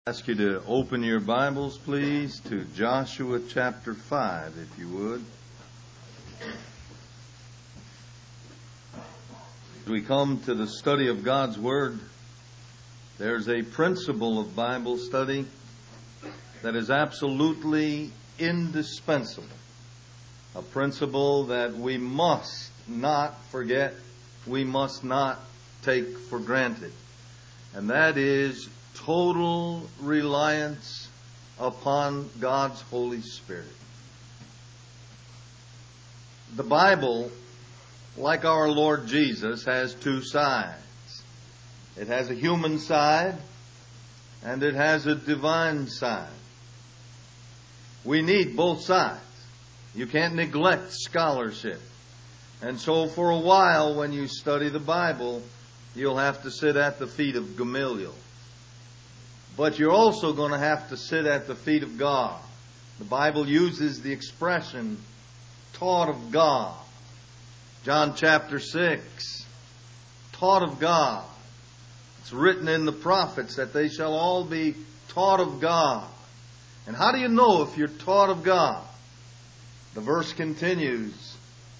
Ask you to open your Bibles, please, to Joshua chapter 5, if you would. As we come to the study of God's Word, there's a principle of Bible study that is absolutely indispensable. A principle that we must not forget, we must not take for granted. And that is total reliance upon God's Holy Spirit. The Bible, like our Lord Jesus, has two sides. It has a human side and it has a divine side. We need both sides. You can't neglect scholarship. And so for a while when you study the Bible, you'll have to sit at the feet of Gamaliel. But you're also going to have to sit at the feet of God. The Bible uses the expression, taught of God. John chapter 6, taught of God. It's written in the prophets that they shall all be taught of God. And how do you know if you're taught of God? The verse continues,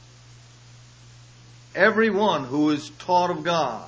everyone who is taught of God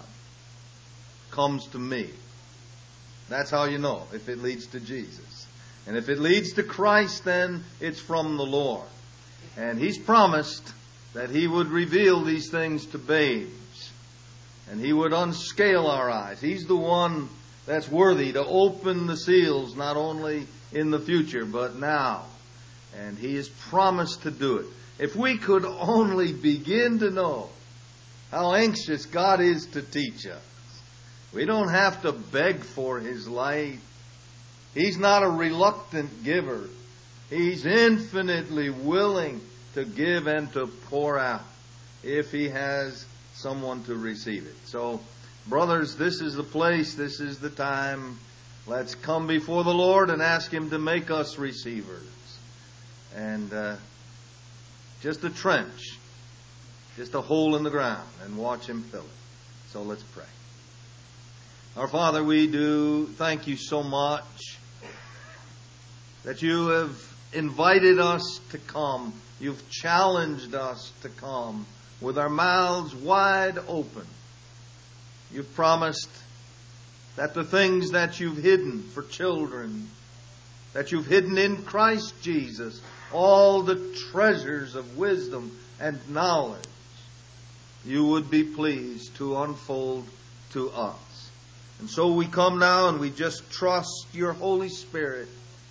comes to me. That's how you know if it leads to Jesus. And if it leads to Christ, then it's from the Lord. And He's promised that He would reveal these things to babes. And He would unscale our eyes. He's the one that's worthy to open the seals, not only in the future, but now. And He has promised to do it. If we could only begin to know how anxious God is to teach us. We don't have to beg for His light. He's not a reluctant giver. He's infinitely willing to give and to pour out if He has someone to receive it. So, brothers, this is the place, this is the time. Let's come before the Lord and ask Him to make us receivers. And just a trench, just a hole in the ground, and watch Him fill it. So let's pray. Our Father, we do thank You so much that You have invited us to come. You've challenged us to come with our mouths wide open. You've promised that the things that You've hidden for children, that You've hidden in Christ Jesus, all the treasures of wisdom and knowledge, You would be pleased to unfold to us. And so we come now and we just trust Your Holy Spirit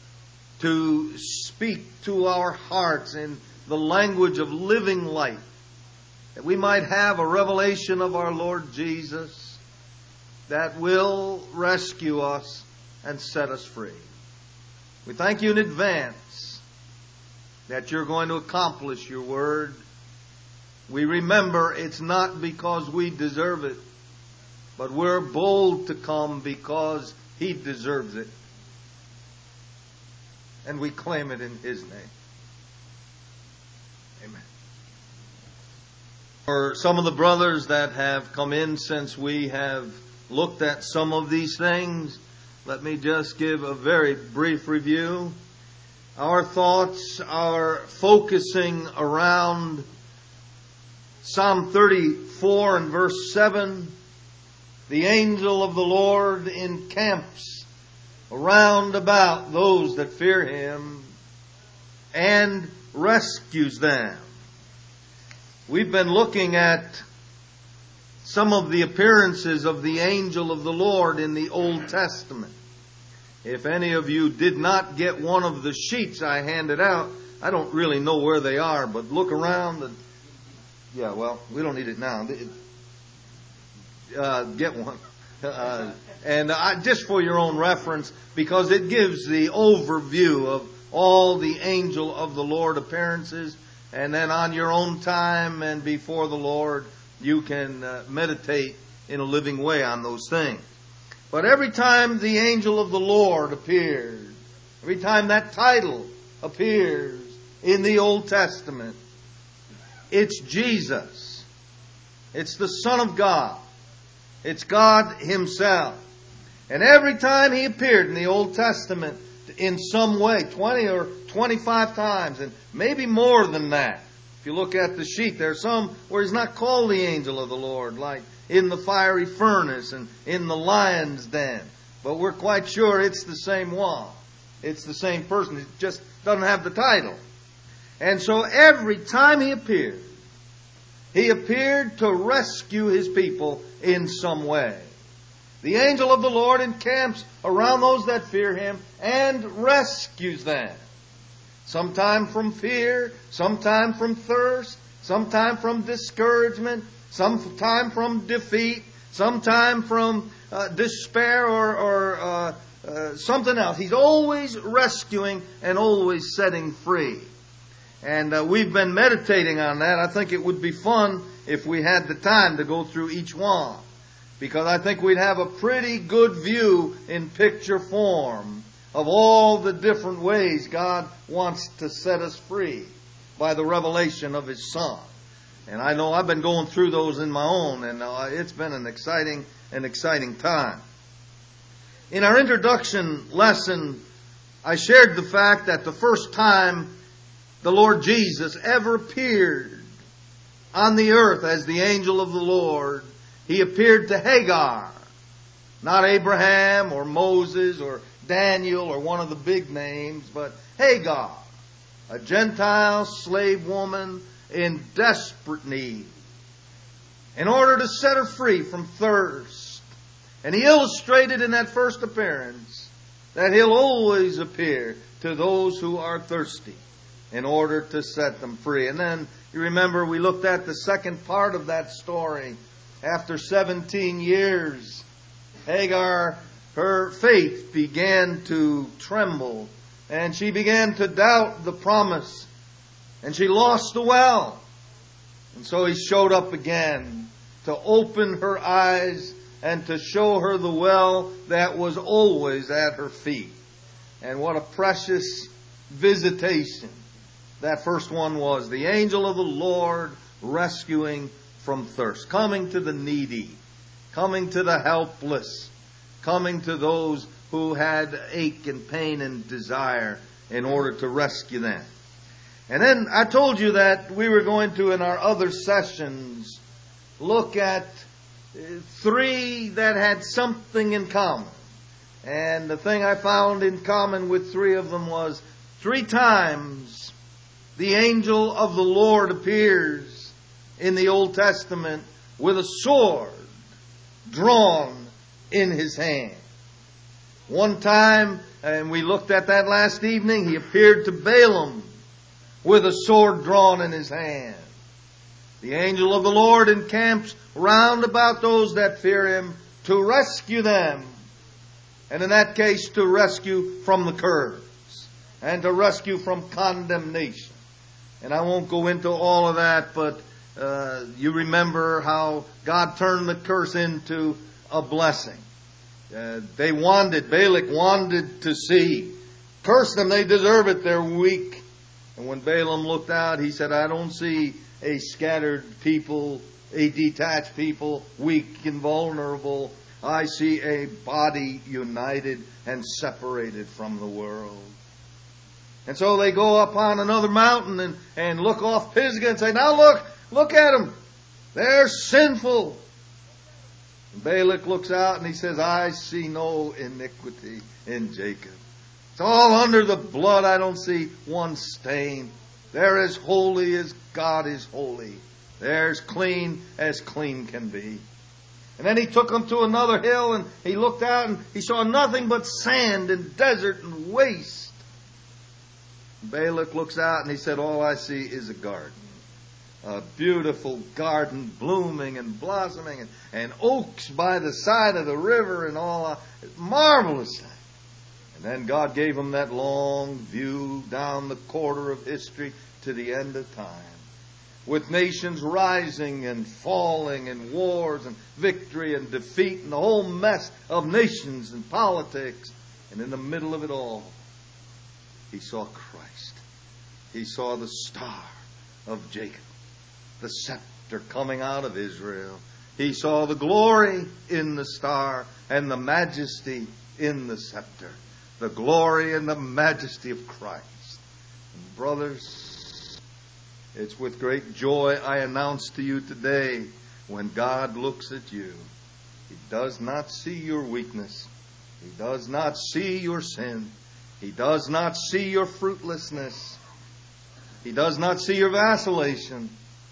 to speak to our hearts in the language of living light, that we might have a revelation of our Lord Jesus that will rescue us and set us free. We thank You in advance that You're going to accomplish Your word. We remember it's not because we deserve it, but we're bold to come because He deserves it. And we claim it in His name. Amen. For some of the brothers that have come in since we have looked at some of these things, let me just give a very brief review. Our thoughts are focusing around Psalm 34 and verse 7. The angel of the Lord encamps around about those that fear Him and rescues them. We've been looking at some of the appearances of the angel of the Lord in the Old Testament. If any of you did not get one of the sheets I handed out, I don't really know where they are, but look around and we don't need it now. Get one. Just for your own reference, because it gives the overview of all the angel of the Lord appearances. And then on your own time and before the Lord, you can meditate in a living way on those things. But every time the angel of the Lord appears, every time that title appears in the Old Testament, it's Jesus. It's the Son of God. It's God Himself. And every time he appeared in the Old Testament in some way, 20 or 25 times, and maybe more than that. If you look at the sheet, there are some where he's not called the angel of the Lord, like in the fiery furnace and in the lion's den. But we're quite sure it's the same one. It's the same person. It just doesn't have the title. And so every time he appeared to rescue his people in some way. The angel of the Lord encamps around those that fear him and rescues them. Sometime from fear, sometime from thirst, sometime from discouragement, sometime from defeat, sometime from despair or something else. He's always rescuing and always setting free. And we've been meditating on that. I think it would be fun if we had the time to go through each one, because I think we'd have a pretty good view in picture form of all the different ways God wants to set us free by the revelation of His Son. And I know I've been going through those in my own, and it's been an exciting time. In our introduction lesson, I shared the fact that the first time the Lord Jesus ever appeared on the earth as the angel of the Lord, He appeared to Hagar. Not Abraham or Moses or Daniel or one of the big names, but Hagar, a Gentile slave woman in desperate need, in order to set her free from thirst. And He illustrated in that first appearance that He'll always appear to those who are thirsty in order to set them free. And then, you remember, we looked at the second part of that story. After 17 years, Hagar, her faith began to tremble, and she began to doubt the promise, and she lost the well. And so He showed up again to open her eyes and to show her the well that was always at her feet. And what a precious visitation that first one was. The angel of the Lord rescuing from thirst, coming to the needy, coming to the helpless, coming to those who had ache and pain and desire in order to rescue them. And then I told you that we were going to, in our other sessions, look at three that had something in common. And the thing I found in common with three of them was 3 times the angel of the Lord appears in the Old Testament with a sword drawn in his hand. One time, and we looked at that last evening, he appeared to Balaam with a sword drawn in his hand. The angel of the Lord encamps round about those that fear him to rescue them. And in that case, to rescue from the curse and to rescue from condemnation. And I won't go into all of that, but you remember how God turned the curse into a blessing. Balak wanted to see. Curse them, they deserve it, they're weak. And when Balaam looked out, he said, I don't see a scattered people, a detached people, weak and vulnerable. I see a body united and separated from the world. And so they go up on another mountain and look off Pisgah and say, now look at them. They're sinful. And Balak looks out and he says, I see no iniquity in Jacob. It's all under the blood. I don't see one stain. They're as holy as God is holy. They're as clean can be. And then he took them to another hill and he looked out and he saw nothing but sand and desert and waste. Balak looks out and he said, all I see is a garden. A beautiful garden blooming and blossoming and oaks by the side of the river and all. Marvelous thing. And then God gave him that long view down the corridor of history to the end of time. With nations rising and falling and wars and victory and defeat and the whole mess of nations and politics. And in the middle of it all, he saw Christ. He saw the star of Jacob, the scepter coming out of Israel. He saw the glory in the star and the majesty in the scepter. The glory and the majesty of Christ. And brothers, it's with great joy I announce to you today, when God looks at you, He does not see your weakness. He does not see your sin. He does not see your fruitlessness. He does not see your vacillation.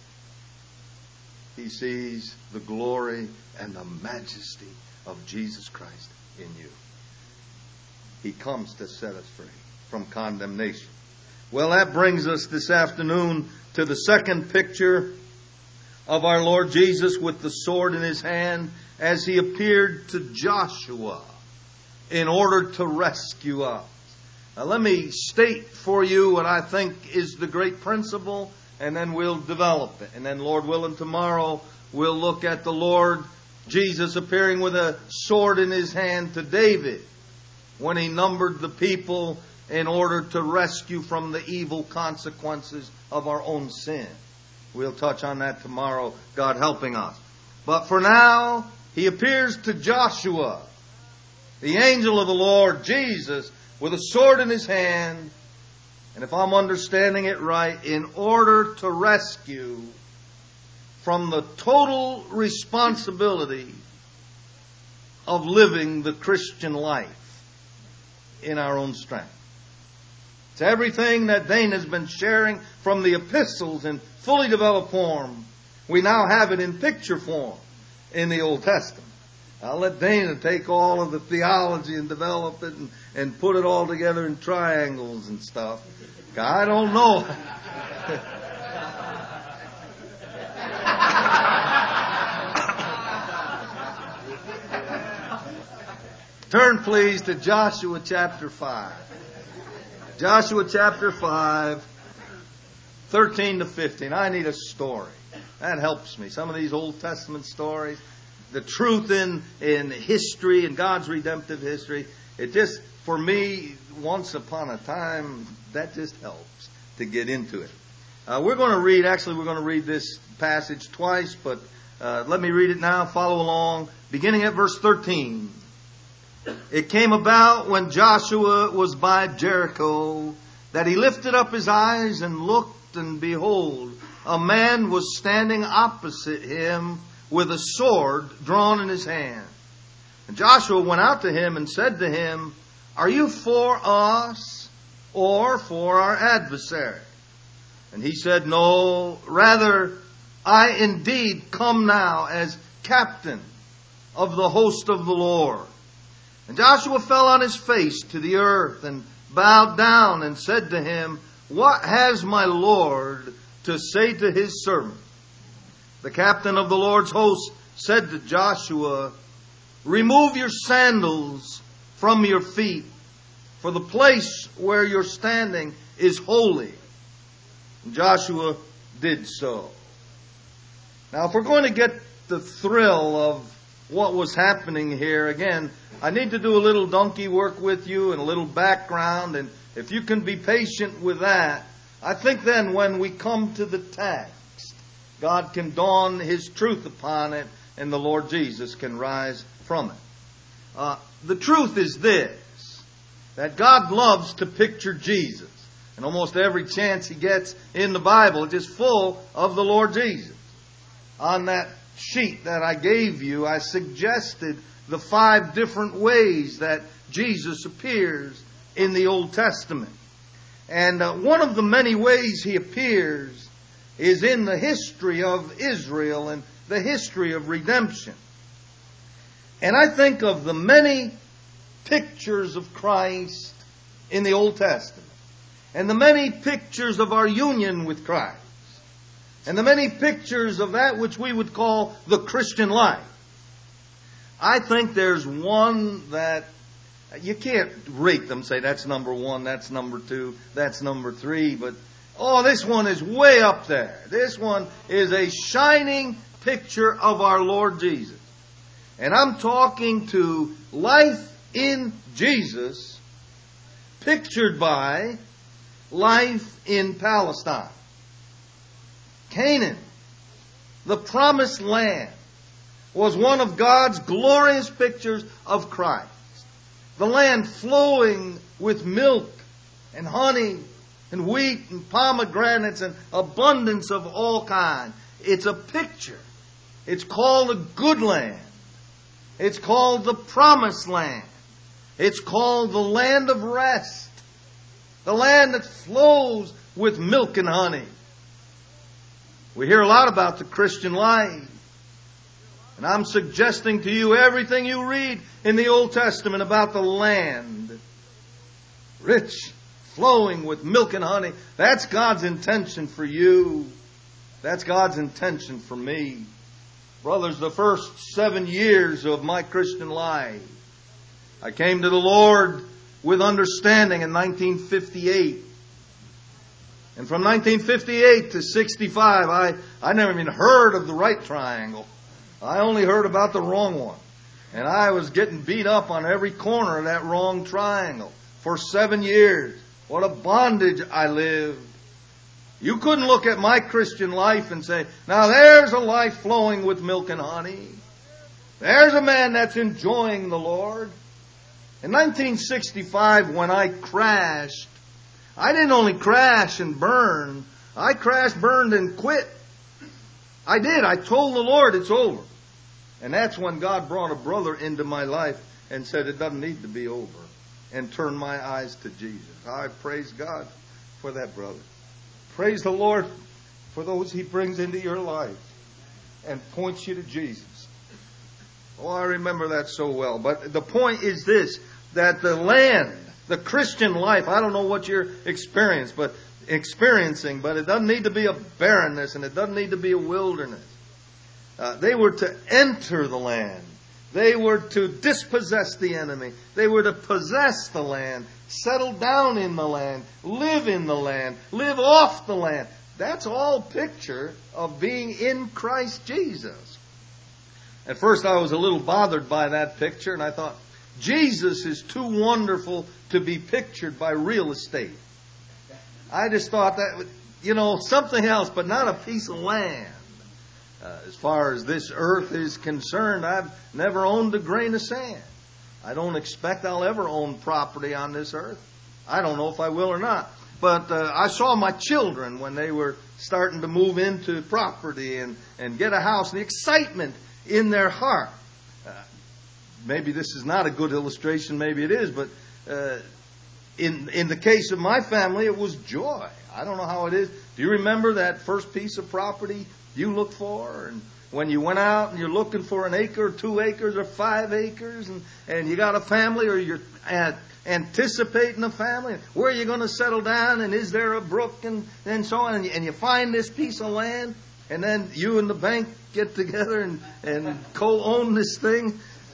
He sees the glory and the majesty of Jesus Christ in you. He comes to set us free from condemnation. Well, that brings us this afternoon to the second picture of our Lord Jesus with the sword in His hand as He appeared to Joshua in order to rescue us. Now, let me state for you what I think is the great principle, and then we'll develop it. And then, Lord willing, tomorrow we'll look at the Lord Jesus appearing with a sword in His hand to David when he numbered the people in order to rescue from the evil consequences of our own sin. We'll touch on that tomorrow, God helping us. But for now, He appears to Joshua, the angel of the Lord Jesus, with a sword in his hand, and if I'm understanding it right, in order to rescue from the total responsibility of living the Christian life in our own strength. It's everything that Dane has been sharing from the epistles in fully developed form. We now have it in picture form in the Old Testament. I'll let Dana take all of the theology and develop it and put it all together in triangles and stuff. I don't know. Turn, please, to Joshua chapter 5. Joshua chapter 5, 13 to 15. I need a story. That helps me. Some of these Old Testament stories, the truth in history and God's redemptive history, it just, for me, once upon a time, that just helps to get into it. We're going to read this passage twice, but let me read it now. Follow along. Beginning at verse 13. It came about when Joshua was by Jericho that he lifted up his eyes and looked, and behold, a man was standing opposite him with a sword drawn in his hand. And Joshua went out to him and said to him, "Are you for us or for our adversary?" And he said, "No, rather, I indeed come now as captain of the host of the Lord." And Joshua fell on his face to the earth and bowed down and said to him, "What has my Lord to say to his servant?" The captain of the Lord's host said to Joshua, "Remove your sandals from your feet, for the place where you're standing is holy." And Joshua did so. Now, if we're going to get the thrill of what was happening here, again, I need to do a little donkey work with you and a little background, and if you can be patient with that, I think then when we come to the text, God can dawn His truth upon it, and the Lord Jesus can rise from it. The truth is this, that God loves to picture Jesus. And almost every chance He gets in the Bible is just full of the Lord Jesus. On that sheet that I gave you, I suggested the 5 different ways that Jesus appears in the Old Testament. And one of the many ways He appears is in the history of Israel and the history of redemption. And I think of the many pictures of Christ in the Old Testament, and the many pictures of our union with Christ, and the many pictures of that which we would call the Christian life. I think there's one that you can't rate them, say that's number 1, that's number 2, that's number 3, but this one is way up there. This one is a shining picture of our Lord Jesus. And I'm talking to life in Jesus pictured by life in Palestine. Canaan, the promised land, was one of God's glorious pictures of Christ. The land flowing with milk and honey and wheat and pomegranates and abundance of all kinds. It's a picture. It's called a good land. It's called the promised land. It's called the land of rest. The land that flows with milk and honey. We hear a lot about the Christian life. And I'm suggesting to you everything you read in the Old Testament about the land. Rich, flowing with milk and honey. That's God's intention for you. That's God's intention for me. Brothers, the first 7 years of my Christian life, I came to the Lord with understanding in 1958. And from 1958 to 65, I never even heard of the right triangle. I only heard about the wrong one. And I was getting beat up on every corner of that wrong triangle for 7 years. What a bondage I lived. You couldn't look at my Christian life and say, now there's a life flowing with milk and honey. There's a man that's enjoying the Lord. In 1965, when I crashed, I didn't only crash and burn. I crashed, burned, and quit. I did. I told the Lord it's over. And that's when God brought a brother into my life and said it doesn't need to be over. And turned my eyes to Jesus. I praise God for that brother. Praise the Lord for those He brings into your life and points you to Jesus. Oh, I remember that so well. But the point is this, that the land, the Christian life, I don't know what you're experiencing, but it doesn't need to be a barrenness and it doesn't need to be a wilderness. They were to enter the land. They were to dispossess the enemy. They were to possess the land, settle down in the land, live in the land, live off the land. That's all picture of being in Christ Jesus. At first I was a little bothered by that picture, and I thought, Jesus is too wonderful to be pictured by real estate. I just thought that, something else, but not a piece of land. As far as this earth is concerned, I've never owned a grain of sand. I don't expect I'll ever own property on this earth. I don't know if I will or not. But I saw my children when they were starting to move into property and get a house, the excitement in their heart. Maybe this is not a good illustration, maybe it is, but in the case of my family, it was joy. I don't know how it is. Do you remember that first piece of property you looked for? And when you went out and you're looking for an acre or 2 acres or 5 acres and you got a family or you're anticipating a family, where are you going to settle down and is there a brook and so on, and you find this piece of land and then you and the bank get together and co-own this thing.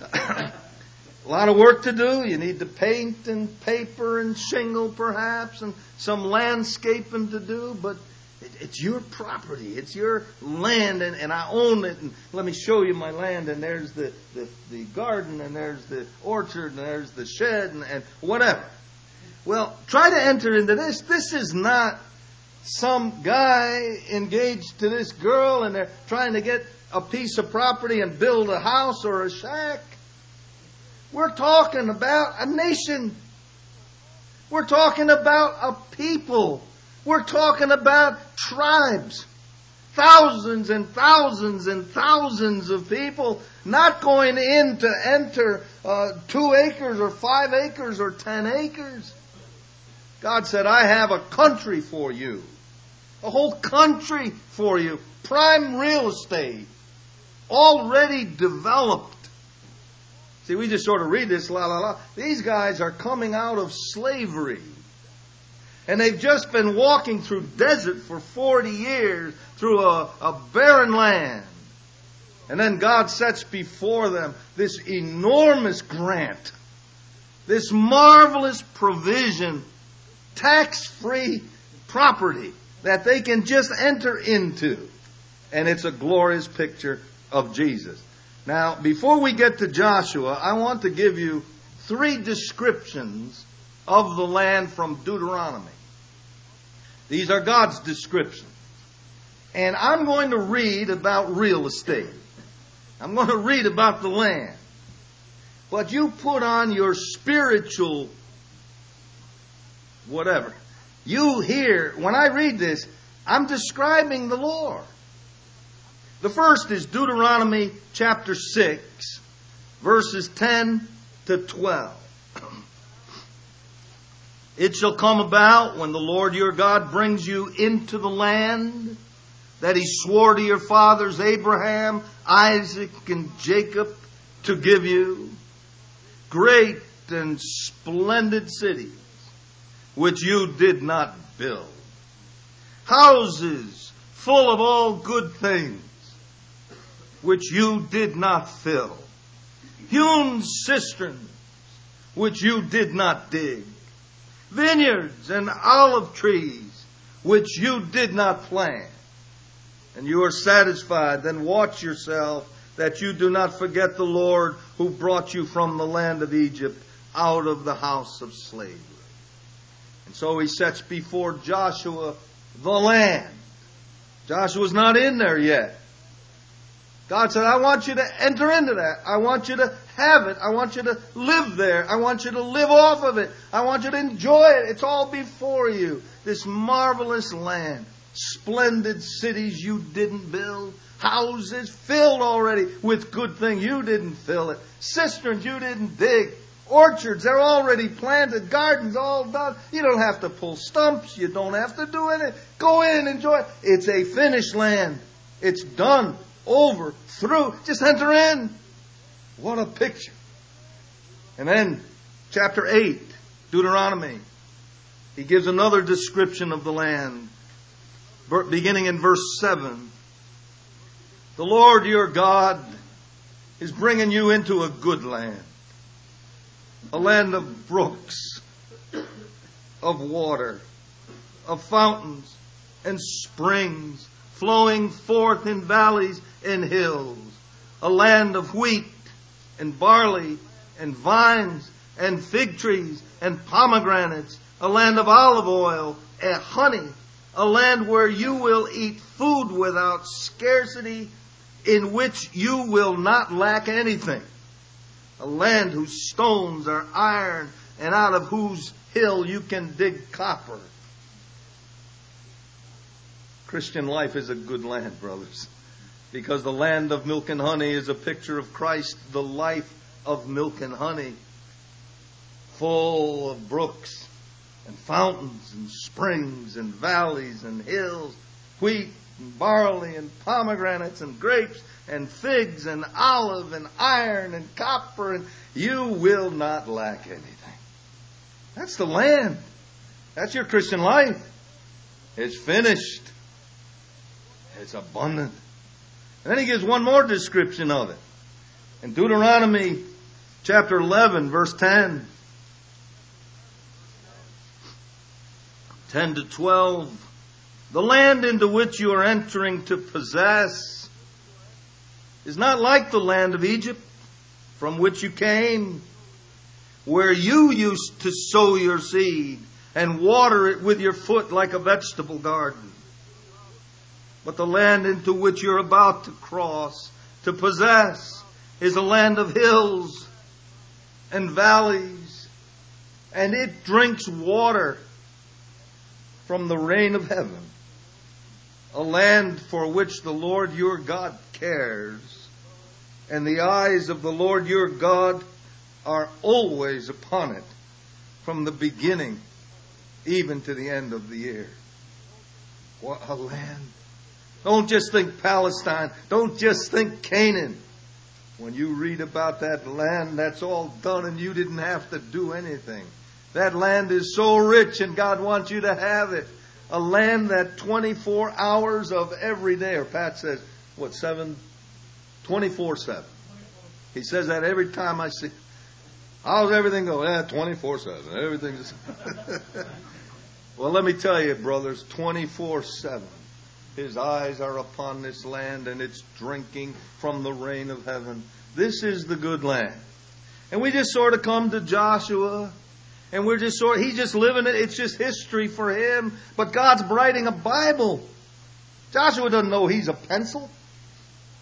A lot of work to do. You need to paint and paper and shingle perhaps and some landscaping to do, but it's your property. It's your land, and I own it. And let me show you my land. And there's the garden, and there's the orchard, and there's the shed, and whatever. Well, try to enter into this. This is not some guy engaged to this girl, and they're trying to get a piece of property and build a house or a shack. We're talking about a nation. We're talking about a people. We're talking about tribes. Thousands and thousands and thousands of people not going in to enter 2 acres or 5 acres or 10 acres. God said, I have a country for you. A whole country for you. Prime real estate. Already developed. See, we just sort of read this, la la la. These guys are coming out of slavery. And they've just been walking through desert for 40 years, through a barren land. And then God sets before them this enormous grant, this marvelous provision, tax-free property that they can just enter into. And it's a glorious picture of Jesus. Now, before we get to Joshua, I want to give you 3 descriptions of the land from Deuteronomy. These are God's descriptions. And I'm going to read about real estate. I'm going to read about the land. But you put on your spiritual whatever. You hear, when I read this, I'm describing the Lord. The first is Deuteronomy chapter 6, verses 10 to 12. It shall come about when the Lord your God brings you into the land that He swore to your fathers Abraham, Isaac, and Jacob to give you, great and splendid cities which you did not build, houses full of all good things which you did not fill, hewn cisterns which you did not dig, vineyards and olive trees which you did not plant. And you are satisfied, then watch yourself that you do not forget the Lord who brought you from the land of Egypt out of the house of slavery. And so He sets before Joshua the land. Joshua's not in there yet. God said, I want you to enter into that. I want you to have it. I want you to live there. I want you to live off of it. I want you to enjoy it. It's all before you. This marvelous land. Splendid cities you didn't build. Houses filled already with good things. You didn't fill it. Cisterns you didn't dig. Orchards, they're already planted. Gardens all done. You don't have to pull stumps. You don't have to do anything. Go in, enjoy it. It's a finished land. It's done. Over, through, just enter in. What a picture. And then, chapter 8, Deuteronomy, he gives another description of the land, beginning in verse 7. The Lord your God is bringing you into a good land, a land of brooks, of water, of fountains and springs, flowing forth in valleys and hills, a land of wheat and barley and vines and fig trees and pomegranates, a land of olive oil and honey, a land where you will eat food without scarcity, in which you will not lack anything, a land whose stones are iron and out of whose hill you can dig copper. Christian life is a good land, brothers, because the land of milk and honey is a picture of Christ, the life of milk and honey, full of brooks and fountains and springs and valleys and hills, wheat and barley and pomegranates and grapes and figs and olive and iron and copper, and you will not lack anything. That's the land. That's your Christian life. It's finished. It's abundant. And then he gives one more description of it. In Deuteronomy chapter 11, verse 10. 10 to 12. The land into which you are entering to possess is not like the land of Egypt from which you came, where you used to sow your seed and water it with your foot like a vegetable garden. But the land into which you're about to cross, to possess, is a land of hills and valleys, and it drinks water from the rain of heaven. A land for which the Lord your God cares, and the eyes of the Lord your God are always upon it, from the beginning even to the end of the year. What a land. Don't just think Palestine. Don't just think Canaan. When you read about that land, that's all done and you didn't have to do anything. That land is so rich and God wants you to have it. A land that 24 hours of every day, or Pat says, 24/7. He says that every time I see. How's everything go? 24/7. Everything's. Well, let me tell you, brothers, 24/7. His eyes are upon this land and it's drinking from the rain of heaven. This is the good land. And we just sort of come to Joshua and he's just living it. It's just history for him. But God's writing a Bible. Joshua doesn't know he's a pencil.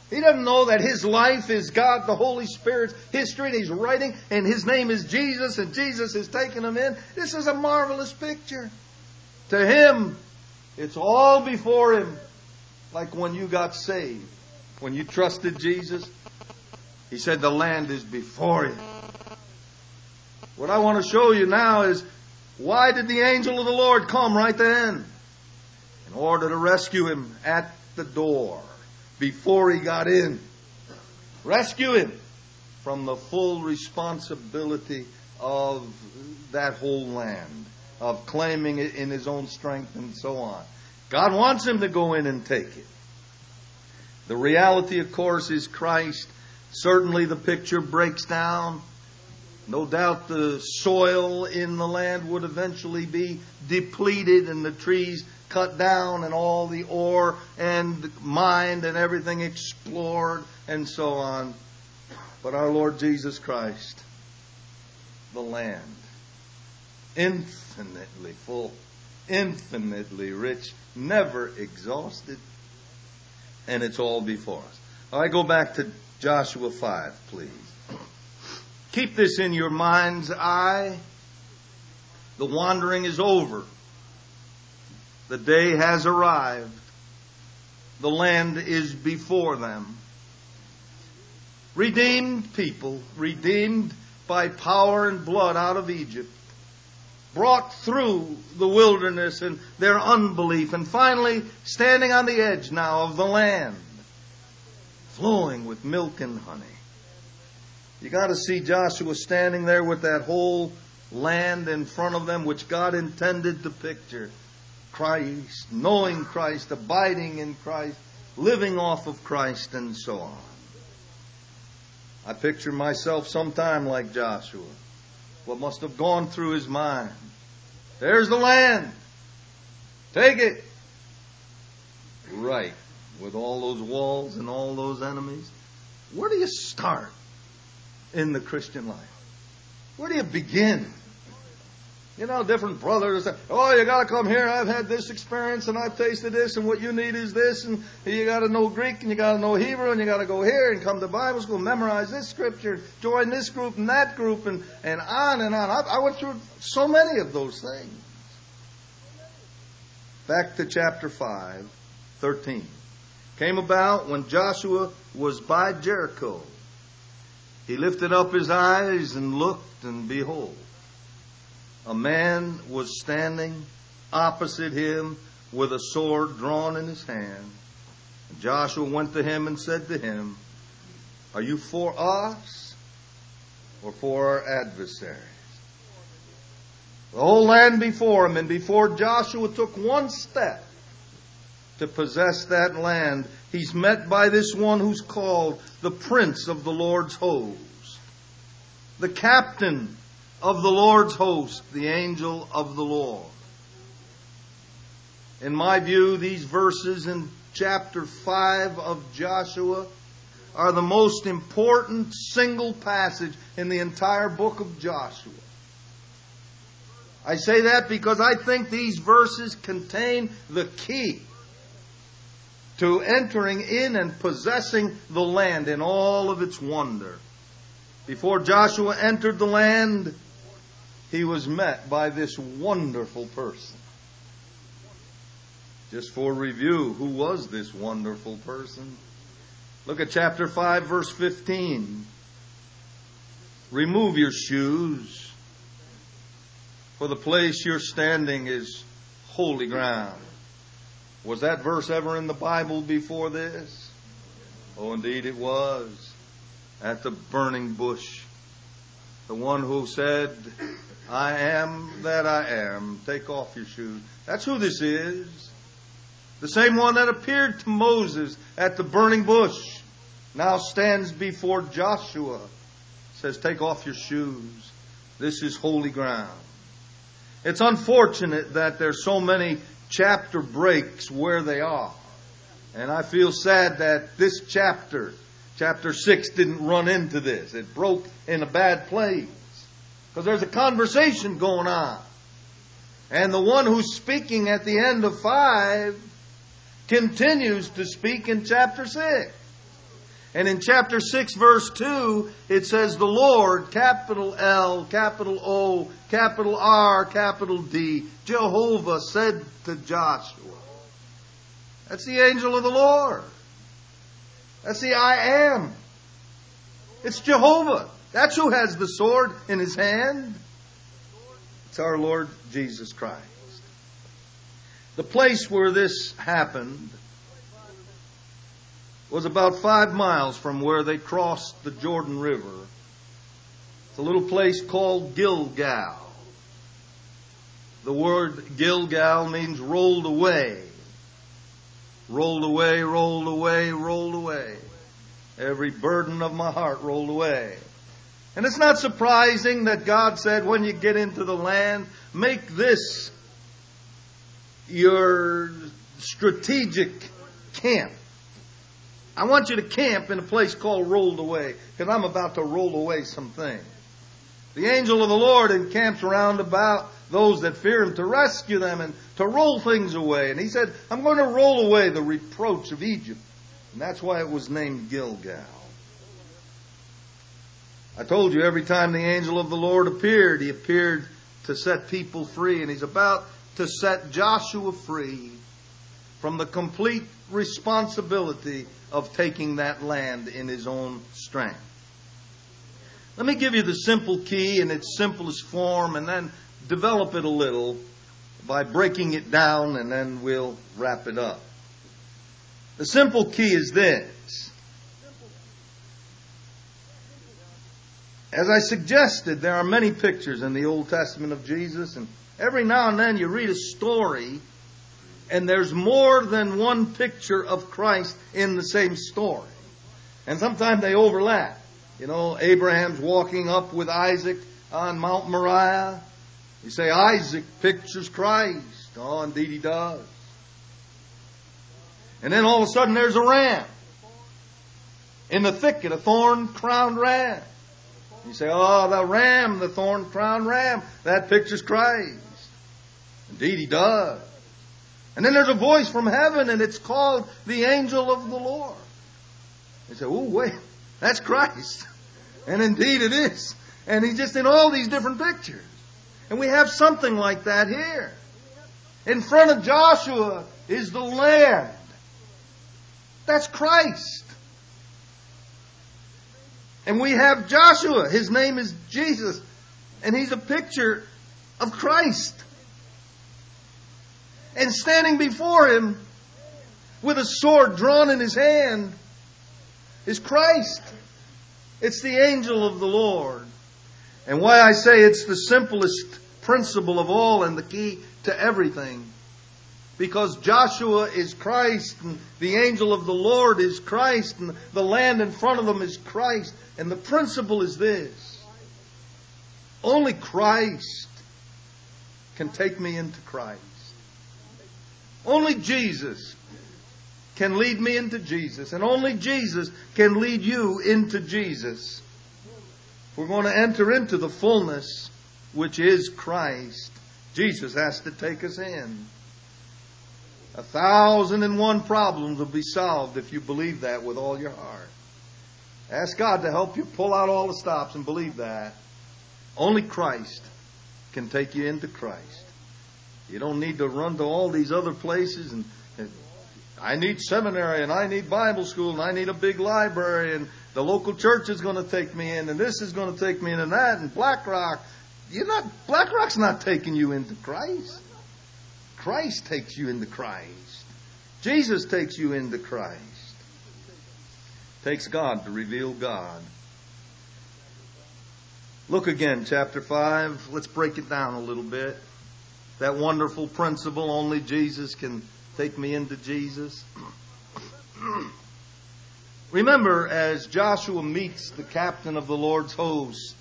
He doesn't know that his life is God, the Holy Spirit's history, and he's writing, and his name is Jesus, and Jesus is taking him in. This is a marvelous picture. To him, it's all before him, like when you got saved. When you trusted Jesus, he said the land is before you. What I want to show you now is, why did the angel of the Lord come right then? In order to rescue him at the door before he got in. Rescue him from the full responsibility of that whole land, of claiming it in his own strength and so on. God wants him to go in and take it. The reality, of course, is Christ. Certainly the picture breaks down. No doubt the soil in the land would eventually be depleted and the trees cut down and all the ore and mined and everything explored and so on. But our Lord Jesus Christ, the land, infinitely full, infinitely rich, never exhausted, and it's all before us. All right, go back to Joshua 5, please. Keep this in your mind's eye. The wandering is over. The day has arrived. The land is before them. Redeemed people, redeemed by power and blood out of Egypt, brought through the wilderness and their unbelief, and finally standing on the edge now of the land, flowing with milk and honey. You got to see Joshua standing there with that whole land in front of them, which God intended to picture. Christ, knowing Christ, abiding in Christ, living off of Christ, and so on. I picture myself sometime like Joshua. What must have gone through his mind? There's the land. Take it. Right. With all those walls and all those enemies. Where do you start in the Christian life? Where do you begin? You know, different brothers say, oh, you got to come here. I've had this experience and I've tasted this, and what you need is this, and you got to know Greek and you got to know Hebrew, and you got to go here and come to Bible school, memorize this scripture, join this group and that group, and on and on. I went through so many of those things. Back to chapter 5, 13. Came about when Joshua was by Jericho. He lifted up his eyes and looked, and behold, a man was standing opposite him with a sword drawn in his hand. And Joshua went to him and said to him, are you for us or for our adversaries? The whole land before him, and before Joshua took one step to possess that land, he's met by this one who's called the Prince of the Lord's host, the captain of the Lord's host, the angel of the Lord. In my view, these verses in chapter 5 of Joshua are the most important single passage in the entire book of Joshua. I say that because I think these verses contain the key to entering in and possessing the land in all of its wonder. Before Joshua entered the land, he was met by this wonderful person. Just for review, who was this wonderful person? Look at chapter 5, verse 15. Remove your shoes, for the place you're standing is holy ground. Was that verse ever in the Bible before this? Oh, indeed it was. At the burning bush. The one who said, I am that I am. Take off your shoes. That's who this is. The same one that appeared to Moses at the burning bush now stands before Joshua. Says, take off your shoes. This is holy ground. It's unfortunate that there's so many chapter breaks where they are. And I feel sad that this chapter 6, didn't run into this. It broke in a bad place. Because there's a conversation going on. And the one who's speaking at the end of 5 continues to speak in chapter 6. And in chapter 6, verse 2, it says the Lord, capital L, capital O, capital R, capital D, Jehovah said to Joshua. That's the angel of the Lord. That's the I am. It's Jehovah. That's who has the sword in his hand. It's our Lord Jesus Christ. The place where this happened was about 5 miles from where they crossed the Jordan River. It's a little place called Gilgal. The word Gilgal means rolled away. Rolled away, rolled away, rolled away. Every burden of my heart rolled away. And it's not surprising that God said, when you get into the land, make this your strategic camp. I want you to camp in a place called Rolled Away, because I'm about to roll away some things. The angel of the Lord encamps round about those that fear him to rescue them and to roll things away. And he said, I'm going to roll away the reproach of Egypt. And that's why it was named Gilgal. I told you every time the angel of the Lord appeared, he appeared to set people free. And he's about to set Joshua free from the complete responsibility of taking that land in his own strength. Let me give you the simple key in its simplest form and then develop it a little by breaking it down, and then we'll wrap it up. The simple key is this. As I suggested, there are many pictures in the Old Testament of Jesus, and every now and then you read a story and there's more than one picture of Christ in the same story. And sometimes they overlap. You know, Abraham's walking up with Isaac on Mount Moriah. You say, Isaac pictures Christ. Oh, indeed he does. And then all of a sudden there's a ram in the thicket, a thorn-crowned ram. You say, oh, the ram, the thorn-crowned ram, that pictures Christ. Indeed he does. And then there's a voice from heaven, and it's called the angel of the Lord. You say, oh, wait, that's Christ. And indeed it is. And he's just in all these different pictures. And we have something like that here. In front of Joshua is the land. That's Christ. And we have Joshua. His name is Jesus. And he's a picture of Christ. And standing before him with a sword drawn in his hand is Christ. It's the angel of the Lord. And why I say it's the simplest principle of all and the key to everything. Because Joshua is Christ, and the angel of the Lord is Christ, and the land in front of them is Christ. And the principle is this. Only Christ can take me into Christ. Only Jesus can lead me into Jesus. And only Jesus can lead you into Jesus. We're going to enter into the fullness, which is Christ. Jesus has to take us in. 1,001 problems will be solved if you believe that with all your heart. Ask God to help you pull out all the stops and believe that. Only Christ can take you into Christ. You don't need to run to all these other places and I need seminary and I need Bible school and I need a big library and the local church is going to take me in and this is going to take me in and that and BlackRock. BlackRock's not taking you into Christ. Christ takes you into Christ. Jesus takes you into Christ. It takes God to reveal God. Look again, chapter 5. Let's break it down a little bit. That wonderful principle, only Jesus can take me into Jesus. Remember, as Joshua meets the captain of the Lord's host,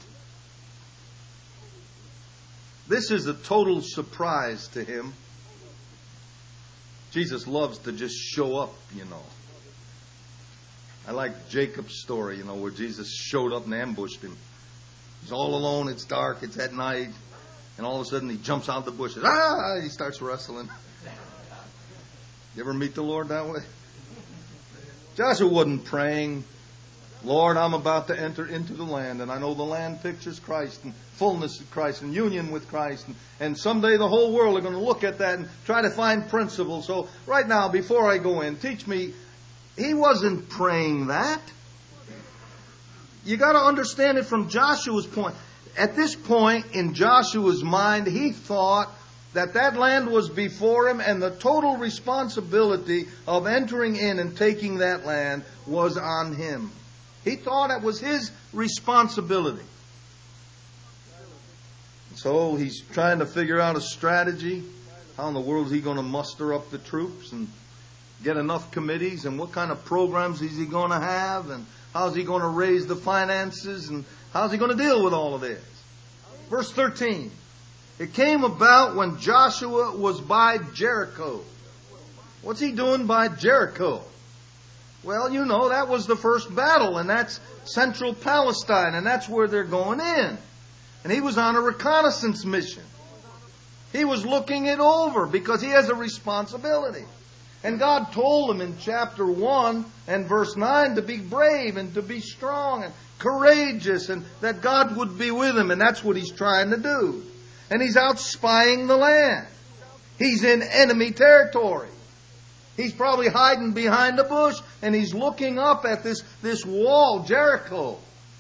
this is a total surprise to him. Jesus loves to just show up, you know. I like Jacob's story, you know, where Jesus showed up and ambushed him. He's all alone, it's dark, it's at night. And all of a sudden he jumps out of the bushes. He starts wrestling. You ever meet the Lord that way? Joshua wasn't praying. Lord, I'm about to enter into the land, and I know the land pictures Christ and fullness of Christ and union with Christ. And someday the whole world are going to look at that and try to find principles. So right now, before I go in, teach me. He wasn't praying that. You got to understand it from Joshua's point. At this point in Joshua's mind, he thought that that land was before him, and the total responsibility of entering in and taking that land was on him. He thought it was his responsibility. So he's trying to figure out a strategy. How in the world is he going to muster up the troops and get enough committees, and what kind of programs is he going to have, and how's he going to raise the finances, and how's he going to deal with all of this? Verse 13. It came about when Joshua was by Jericho. What's he doing by Jericho? Well, you know, that was the first battle, and that's central Palestine, and that's where they're going in. And he was on a reconnaissance mission. He was looking it over because he has a responsibility. And God told him in chapter 1 and verse 9 to be brave and to be strong and courageous, and that God would be with him, and that's what he's trying to do. And he's out spying the land. He's in enemy territory. He's probably hiding behind a bush, and he's looking up at this wall, Jericho.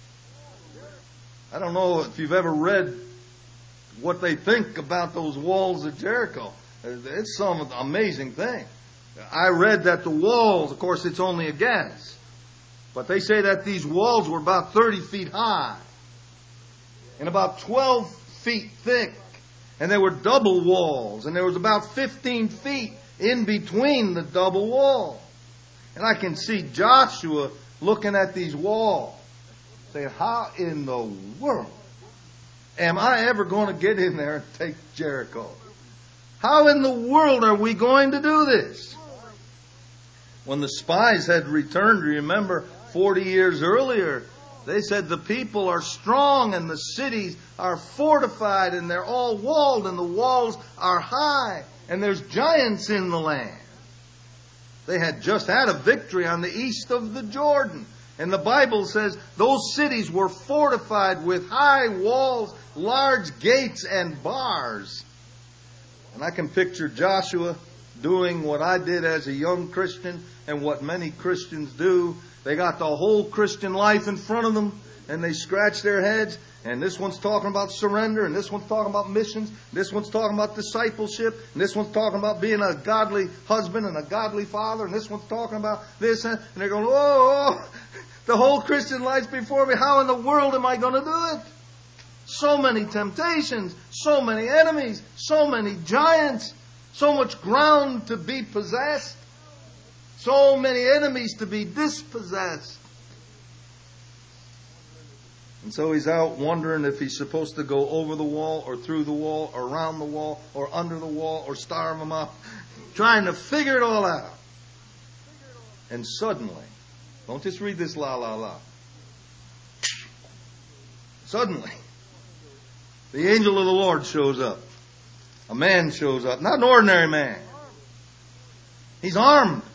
I don't know if you've ever read what they think about those walls of Jericho. It's some amazing thing. I read that the walls, of course it's only a guess, but they say that these walls were about 30 feet high and about 12 feet thick. And they were double walls, and there was about 15 feet in between the double wall. And I can see Joshua looking at these walls, saying, how in the world am I ever going to get in there and take Jericho? How in the world are we going to do this? When the spies had returned, remember, 40 years earlier, they said the people are strong and the cities are fortified and they're all walled and the walls are high and there's giants in the land. They had just had a victory on the east of the Jordan. And the Bible says those cities were fortified with high walls, large gates and bars. And I can picture Joshua doing what I did as a young Christian and what many Christians do. They got the whole Christian life in front of them, and they scratch their heads. And this one's talking about surrender, and this one's talking about missions, this one's talking about discipleship, and this one's talking about being a godly husband and a godly father, and this one's talking about this, and they're going, oh, the whole Christian life's before me. How in the world am I going to do it? So many temptations, so many enemies, so many giants, so much ground to be possessed. So many enemies to be dispossessed. And so he's out wondering if he's supposed to go over the wall or through the wall or around the wall or under the wall or starve them up. Trying to figure it all out. And suddenly, don't just read this la la la. Suddenly, the angel of the Lord shows up. A man shows up. Not an ordinary man. He's armed.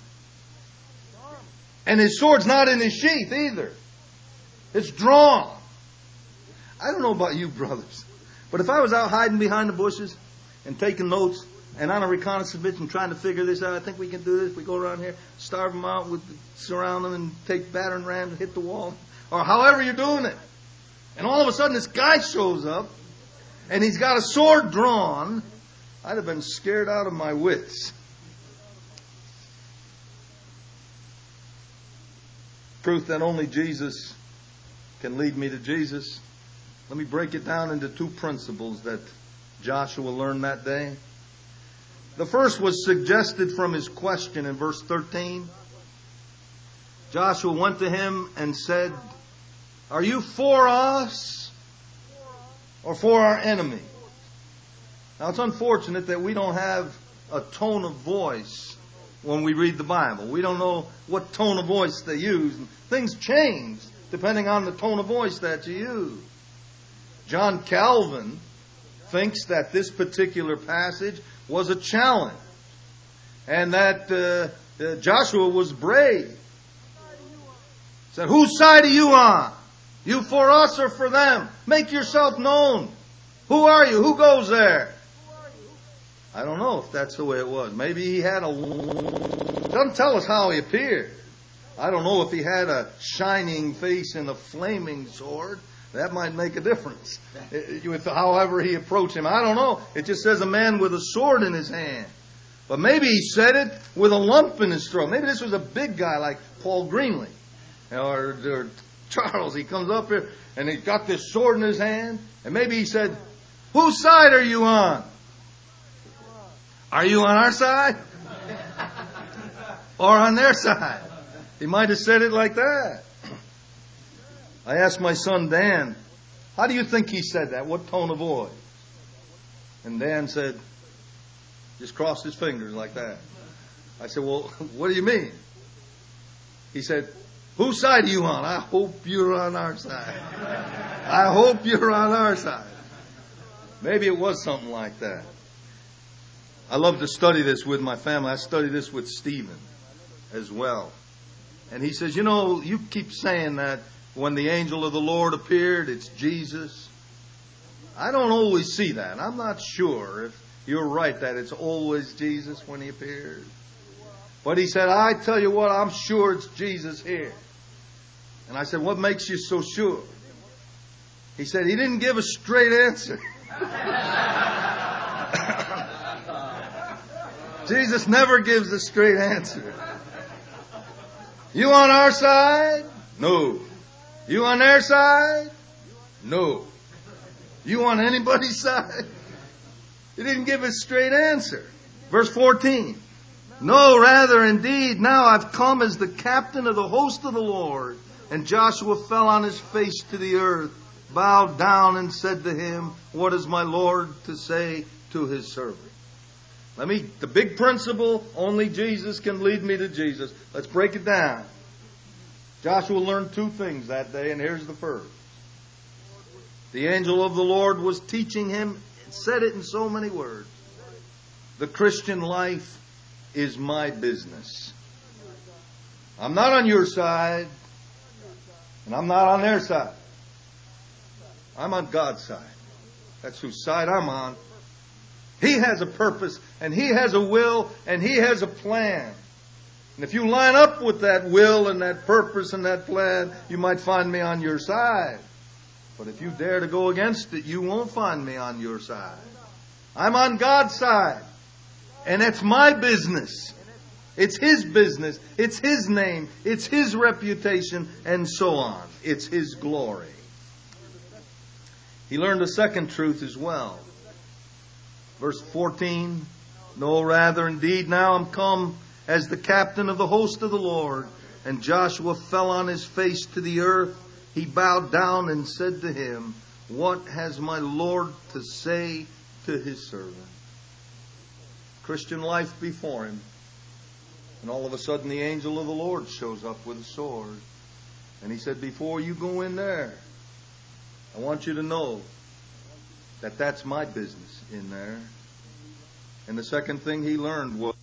And his sword's not in his sheath either. It's drawn. I don't know about you, brothers, but if I was out hiding behind the bushes and taking notes and on a reconnaissance mission trying to figure this out, I think we can do this. We go around here, starve them out, surround them, and take battering rams and hit the wall, or however you're doing it. And all of a sudden, this guy shows up, and he's got a sword drawn. I'd have been scared out of my wits. Truth that only Jesus can lead me to Jesus. Let me break it down into two principles that Joshua learned that day. The first was suggested from his question in verse 13. Joshua went to him and said, "Are you for us or for our enemy?" Now it's unfortunate that we don't have a tone of voice when we read the Bible. We don't know what tone of voice they use. And things change depending on the tone of voice that you use. John Calvin thinks that this particular passage was a challenge and that Joshua was brave. Said, whose side are you on? You for us or for them? Make yourself known. Who are you? Who goes there? I don't know if that's the way it was. Maybe he had doesn't tell us how he appeared. I don't know if he had a shining face and a flaming sword. That might make a difference. With however he approached him. I don't know. It just says a man with a sword in his hand. But maybe he said it with a lump in his throat. Maybe this was a big guy like Paul Greenlee. Or Charles. He comes up here and he's got this sword in his hand. And maybe he said, whose side are you on? Are you on our side? Or on their side? He might have said it like that. I asked my son Dan, how do you think he said that? What tone of voice? And Dan said, just crossed his fingers like that. I said, well, what do you mean? He said, whose side are you on? I hope you're on our side. I hope you're on our side. Maybe it was something like that. I love to study this with my family. I study this with Stephen as well. And he says, you keep saying that when the angel of the Lord appeared, it's Jesus. I don't always see that. I'm not sure if you're right that it's always Jesus when he appears. But he said, I tell you what, I'm sure it's Jesus here. And I said, what makes you so sure? He said, he didn't give a straight answer. Jesus never gives a straight answer. You on our side? No. You on their side? No. You on anybody's side? He didn't give a straight answer. Verse 14. No, rather, indeed, now I've come as the captain of the host of the Lord. And Joshua fell on his face to the earth, bowed down and said to him, what is my Lord to say to his servant? The big principle, only Jesus can lead me to Jesus. Let's break it down. Joshua learned two things that day, and here's the first. The angel of the Lord was teaching him, said it in so many words. The Christian life is my business. I'm not on your side, and I'm not on their side. I'm on God's side. That's whose side I'm on. He has a purpose, and He has a will, and He has a plan. And if you line up with that will and that purpose and that plan, you might find me on your side. But if you dare to go against it, you won't find me on your side. I'm on God's side. And it's my business. It's His business. It's His name. It's His reputation, and so on. It's His glory. He learned a second truth as well. Verse 14, no, rather, indeed, now I'm come as the captain of the host of the Lord. And Joshua fell on his face to the earth. He bowed down and said to him, what has my Lord to say to his servant? Christian life before him. And all of a sudden the angel of the Lord shows up with a sword. And he said, before you go in there, I want you to know that that's my business in there. And the second thing he learned was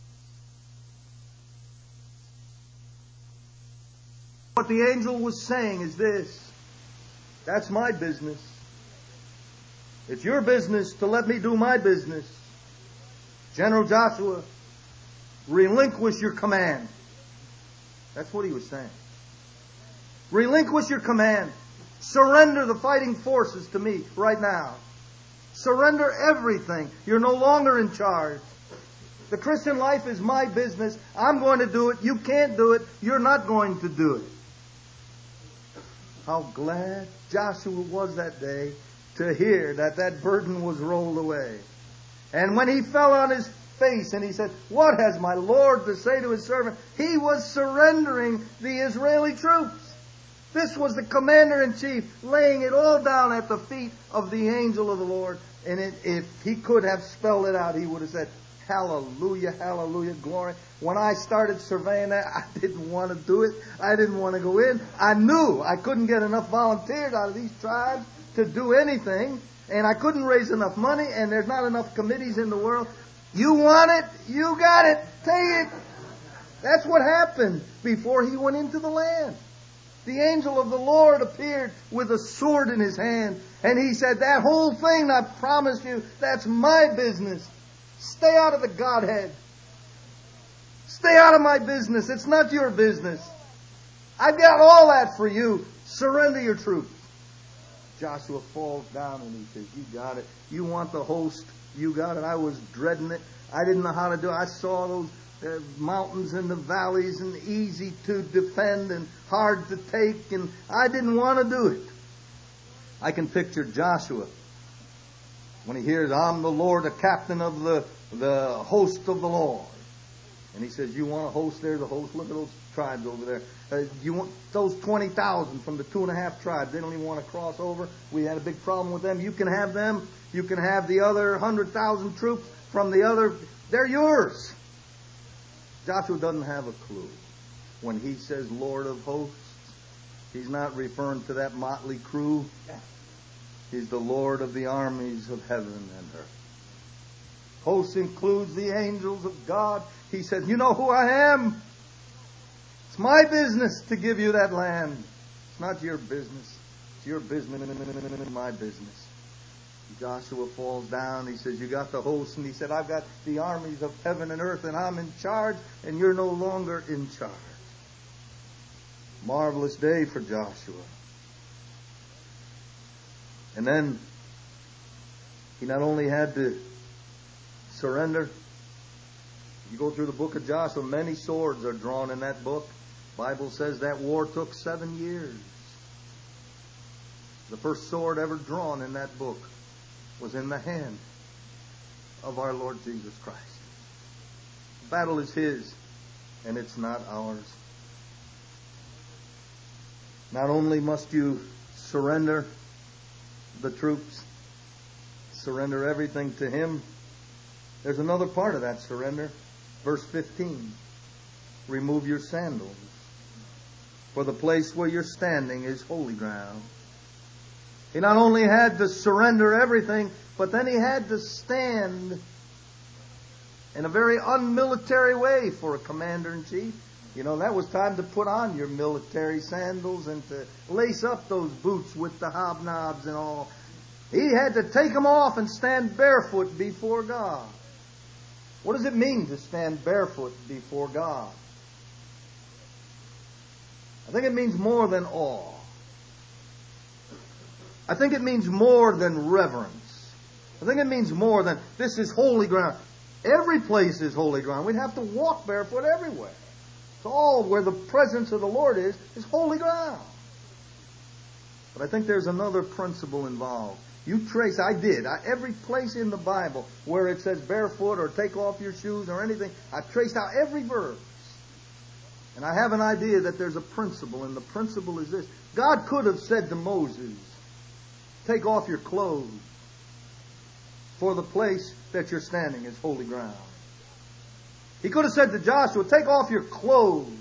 what the angel was saying is this. That's my business. It's your business to let me do my business. General Joshua, relinquish your command. That's what he was saying. Relinquish your command. Surrender the fighting forces to me right now. Surrender everything. You're no longer in charge. The Christian life is my business. I'm going to do it. You can't do it. You're not going to do it. How glad Joshua was that day to hear that that burden was rolled away. And when he fell on his face and he said, what has my Lord to say to his servant? He was surrendering the Israeli troops. This was the commander-in-chief laying it all down at the feet of the angel of the Lord. And if he could have spelled it out, he would have said, hallelujah, hallelujah, glory. When I started surveying that, I didn't want to do it. I didn't want to go in. I knew I couldn't get enough volunteers out of these tribes to do anything. And I couldn't raise enough money. And there's not enough committees in the world. You want it? You got it. Take it. That's what happened before he went into the land. The angel of the Lord appeared with a sword in his hand. And he said, that whole thing I promised you, that's my business. Stay out of the Godhead. Stay out of my business. It's not your business. I've got all that for you. Surrender your troops. Joshua falls down and he says, you got it. You want the host? You got it. I was dreading it. I didn't know how to do it. I saw those mountains and the valleys and easy to defend and hard to take, and I didn't want to do it. I can picture Joshua when he hears, I'm the Lord, the captain of the host of the Lord. And he says, you want a host? There's a host. Look at those tribes over there. You want those 20,000 from the 2.5 tribes. They don't even want to cross over. We had a big problem with them. You can have them. You can have the other 100,000 troops from the other. They're yours. Joshua doesn't have a clue. When he says Lord of hosts, he's not referring to that motley crew. He's the Lord of the armies of heaven and earth. Hosts includes the angels of God. He said, you know who I am? It's my business to give you that land. It's not your business. It's your business and my business. Joshua falls down. He says, you got the host. And he said, I've got the armies of heaven and earth, and I'm in charge, and you're no longer in charge. Marvelous day for Joshua. And then he not only had to surrender. You go through the book of Joshua, many swords are drawn in that book. The Bible says that war took 7 years. The first sword ever drawn in that book was in the hand of our Lord Jesus Christ. The battle is His, and it's not ours. Not only must you surrender the troops, surrender everything to Him, there's another part of that surrender. Verse 15. Remove your sandals, for the place where you're standing is holy ground. He not only had to surrender everything, but then he had to stand in a very unmilitary way for a commander-in-chief. You know, that was time to put on your military sandals and to lace up those boots with the hobnobs and all. He had to take them off and stand barefoot before God. What does it mean to stand barefoot before God? I think it means more than awe. I think it means more than reverence. I think it means more than, this is holy ground. Every place is holy ground. We'd have to walk barefoot everywhere. It's all where the presence of the Lord is holy ground. But I think there's another principle involved. You trace, every place in the Bible where it says barefoot or take off your shoes or anything, I traced out every verse. And I have an idea that there's a principle, and the principle is this. God could have said to Moses, take off your clothes, for the place that you're standing is holy ground. He could have said to Joshua, take off your clothes.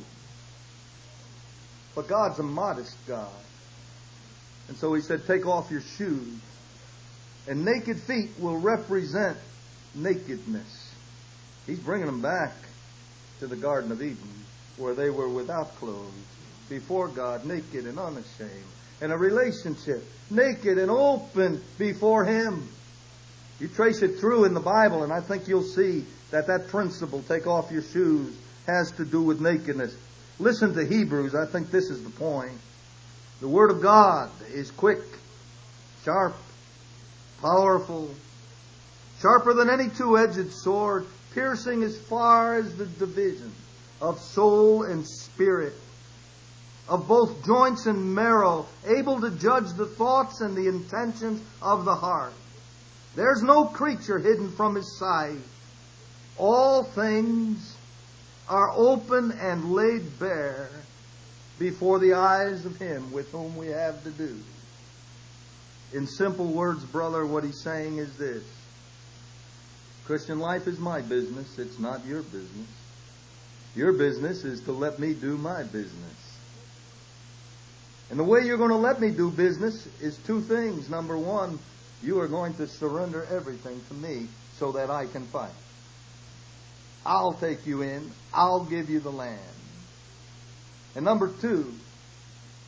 But God's a modest God. And so he said, take off your shoes. And naked feet will represent nakedness. He's bringing them back to the Garden of Eden, where they were without clothes, before God, naked and unashamed. And a relationship, naked and open before Him. You trace it through in the Bible, and I think you'll see that principle, take off your shoes, has to do with nakedness. Listen to Hebrews. I think this is the point. The Word of God is quick, sharp, powerful, sharper than any two-edged sword, piercing as far as the division of soul and spirit, of both joints and marrow, able to judge the thoughts and the intentions of the heart. There's no creature hidden from His sight. All things are open and laid bare before the eyes of Him with whom we have to do. In simple words, brother, what he's saying is this. Christian life is my business. It's not your business. Your business is to let me do my business. And the way you're going to let me do business is two things. Number one, you are going to surrender everything to me so that I can fight. I'll take you in. I'll give you the land. And number two,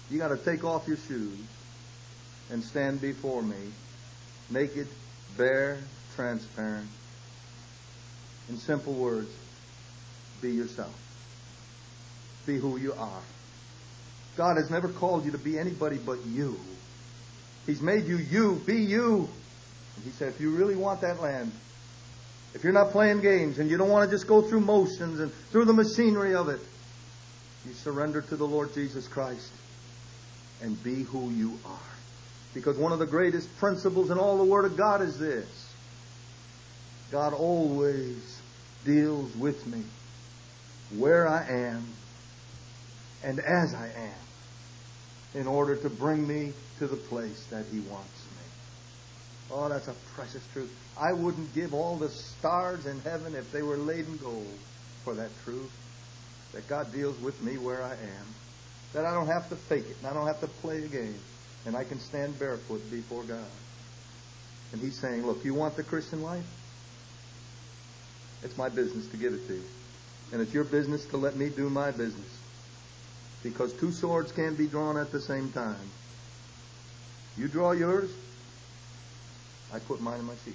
You got to take off your shoes and stand before me, naked, bare, transparent. In simple words, be yourself. Be who you are. God has never called you to be anybody but you. He's made you you. Be you. And He said, if you really want that land, if you're not playing games and you don't want to just go through motions and through the machinery of it, you surrender to the Lord Jesus Christ and be who you are. Because one of the greatest principles in all the Word of God is this: God always deals with me where I am and as I am in order to bring me to the place that He wants me. Oh, that's a precious truth. I wouldn't give all the stars in heaven if they were laid in gold for that truth, that God deals with me where I am, that I don't have to fake it and I don't have to play a game, and I can stand barefoot before God. And He's saying, look, you want the Christian life? It's my business to give it to you. And it's your business to let me do my business. Because two swords can't be drawn at the same time. You draw yours, I put mine in my sheath.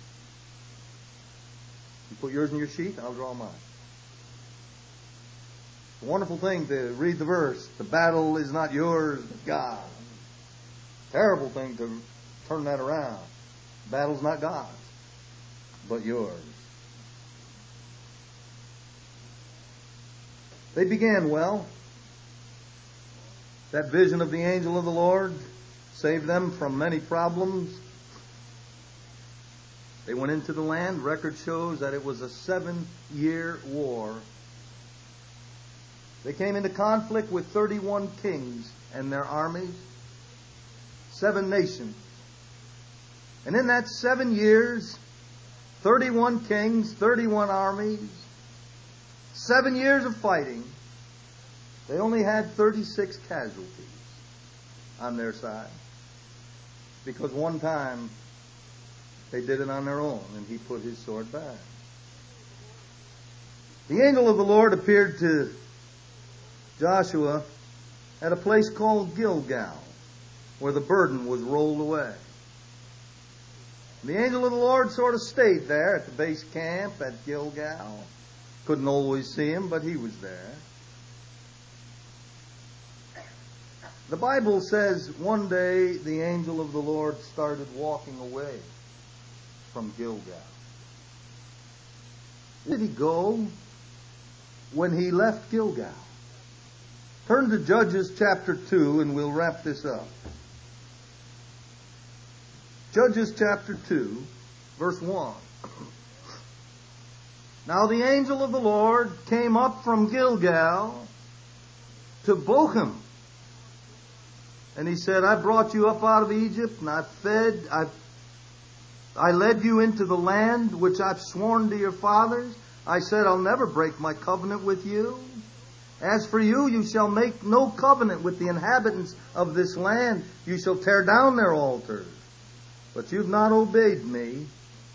You put yours in your sheath, I'll draw mine. It's a wonderful thing to read the verse. The battle is not yours, but God. Terrible thing to turn that around. The battle's not God's, but yours. They began well. That vision of the angel of the Lord saved them from many problems. They went into the land. Record shows that it was a 7-year war. They came into conflict with 31 kings and their armies. 7 nations. And in that 7 years, 31 kings, 31 armies, 7 years of fighting, they only had 36 casualties on their side. Because one time they did it on their own and He put His sword back. The angel of the Lord appeared to Joshua at a place called Gilgal, where the burden was rolled away. And the angel of the Lord sort of stayed there at the base camp at Gilgal. Couldn't always see Him, but He was there. The Bible says one day the angel of the Lord started walking away from Gilgal. Where did He go when He left Gilgal? Turn to Judges chapter 2 and we'll wrap this up. Judges chapter 2, verse 1. Now the angel of the Lord came up from Gilgal to Bochum. And he said, I brought you up out of Egypt, and I led you into the land which I've sworn to your fathers. I said, I'll never break my covenant with you. As for you, you shall make no covenant with the inhabitants of this land. You shall tear down their altars. But you've not obeyed me.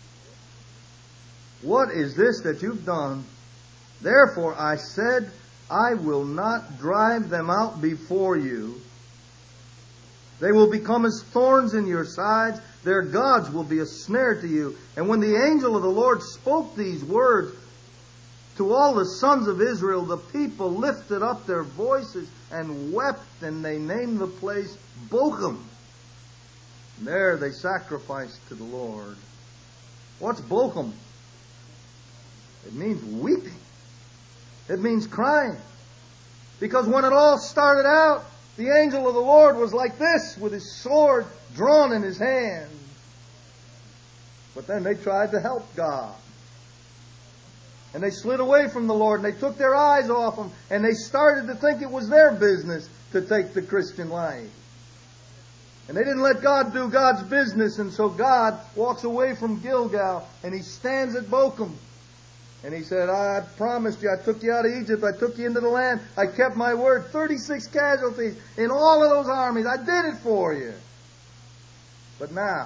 What is this that you've done? Therefore I said, I will not drive them out before you. They will become as thorns in your sides. Their gods will be a snare to you. And when the angel of the Lord spoke these words to all the sons of Israel, the people lifted up their voices and wept, and they named the place Bochum. And there they sacrificed to the Lord. What's Bochum? It means weeping. It means crying. Because when it all started out, the angel of the Lord was like this, with his sword drawn in his hand. But then they tried to help God. And they slid away from the Lord, and they took their eyes off Him, and they started to think it was their business to take the Christian life. And they didn't let God do God's business, and so God walks away from Gilgal, and He stands at Bochum. And He said, I promised you, I took you out of Egypt, I took you into the land, I kept my word. 36 casualties in all of those armies, I did it for you. But now,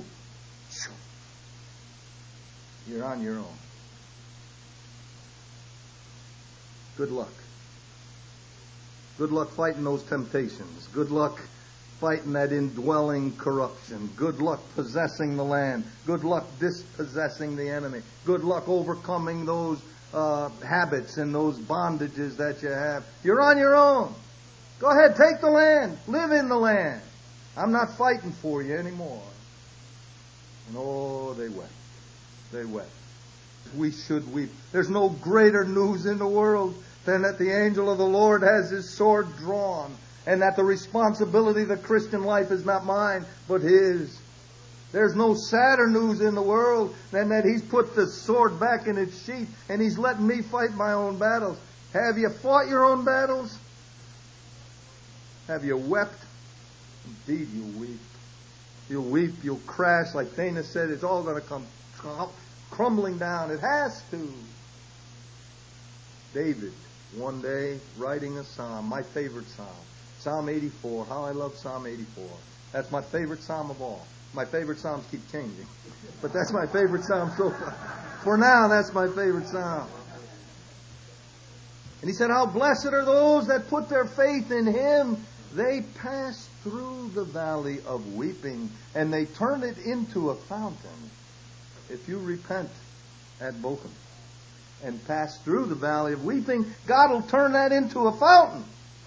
you're on your own. Good luck. Good luck fighting those temptations. Good luck fighting that indwelling corruption. Good luck possessing the land. Good luck dispossessing the enemy. Good luck overcoming those habits and those bondages that you have. You're on your own. Go ahead, take the land. Live in the land. I'm not fighting for you anymore. And oh, they wept. They wept. We should weep. There's no greater news in the world than that the angel of the Lord has his sword drawn, and that the responsibility of the Christian life is not mine, but his. There's no sadder news in the world than that he's put the sword back in its sheath, and he's letting me fight my own battles. Have you fought your own battles? Have you wept? Indeed, you'll weep. You'll weep, you'll crash. Like Dana said, it's all going to come crumbling down. It has to. David, one day, writing a psalm, my favorite psalm, Psalm 84. How I love Psalm 84. That's my favorite psalm of all. My favorite psalms keep changing, but that's my favorite psalm so far. For now, that's my favorite psalm. And he said, how blessed are those that put their faith in him. They pass through the valley of weeping, and they turn it into a fountain. If you repent at Bochum and pass through the valley of weeping, God will turn that into a fountain.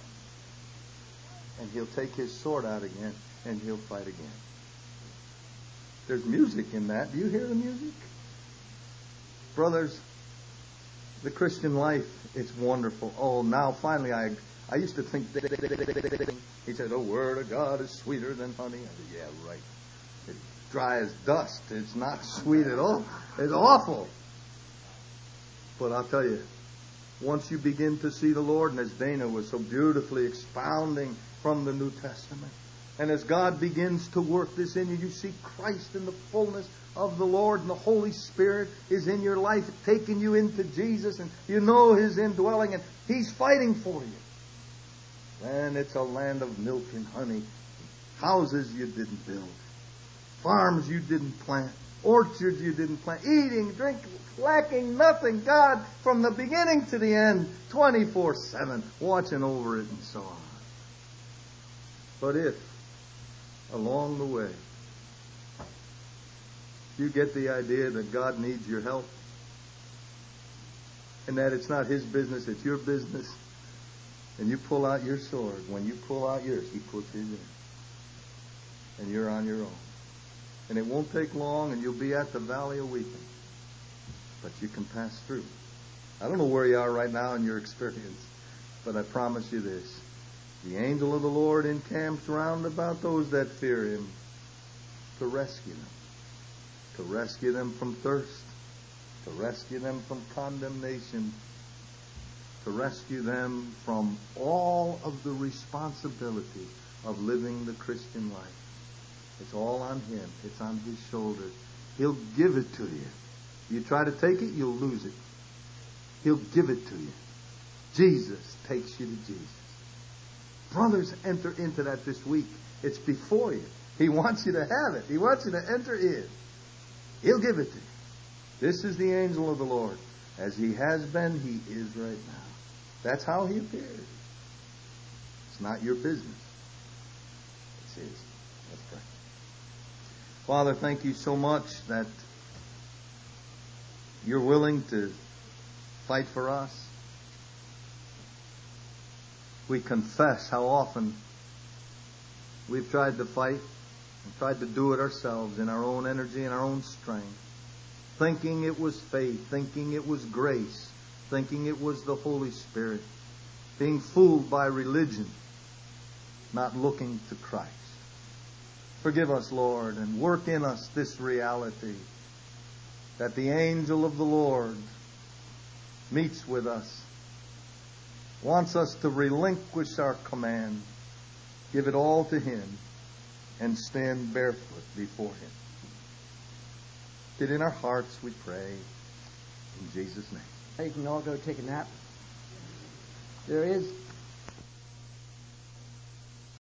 And he'll take his sword out again, and he'll fight again. There's music in that. Do you hear the music? Brothers, the Christian life, it's wonderful. Oh, now finally I used to think he said, the word of God is sweeter than honey. I said, yeah, right. It's dry as dust. It's not sweet at all. It's awful. But I'll tell you, once you begin to see the Lord, and as Dana was so beautifully expounding from the New Testament, and as God begins to work this in you, you see Christ in the fullness of the Lord, and the Holy Spirit is in your life, taking you into Jesus, and you know his indwelling, and he's fighting for you. And it's a land of milk and honey. Houses you didn't build. Farms you didn't plant. Orchards you didn't plant. Eating, drinking, lacking nothing. God, from the beginning to the end, 24/7, watching over it and so on. But if, along the way, you get the idea that God needs your help, and that it's not his business, it's your business, and you pull out your sword. When you pull out yours, he puts his in. And you're on your own. And it won't take long, and you'll be at the valley of weeping. But you can pass through. I don't know where you are right now in your experience, but I promise you this. The angel of the Lord encamps round about those that fear him to rescue them. To rescue them from thirst. To rescue them from condemnation. To rescue them from all of the responsibility of living the Christian life. It's all on him. It's on his shoulders. He'll give it to you. You try to take it, you'll lose it. He'll give it to you. Jesus takes you to Jesus. Brothers, enter into that this week. It's before you. He wants you to have it. He wants you to enter in. He'll give it to you. This is the angel of the Lord. As he has been, he is right now. That's how he appears. It's not your business. It's his. Let's pray. Father, thank you so much that you're willing to fight for us. We confess how often we've tried to fight and tried to do it ourselves in our own energy and our own strength, thinking it was faith, thinking it was grace, thinking it was the Holy Spirit, being fooled by religion, not looking to Christ. Forgive us, Lord, and work in us this reality that the angel of the Lord meets with us, wants us to relinquish our command, give it all to him, and stand barefoot before him. Get in our hearts, we pray, in Jesus' name. You can all go take a nap. There is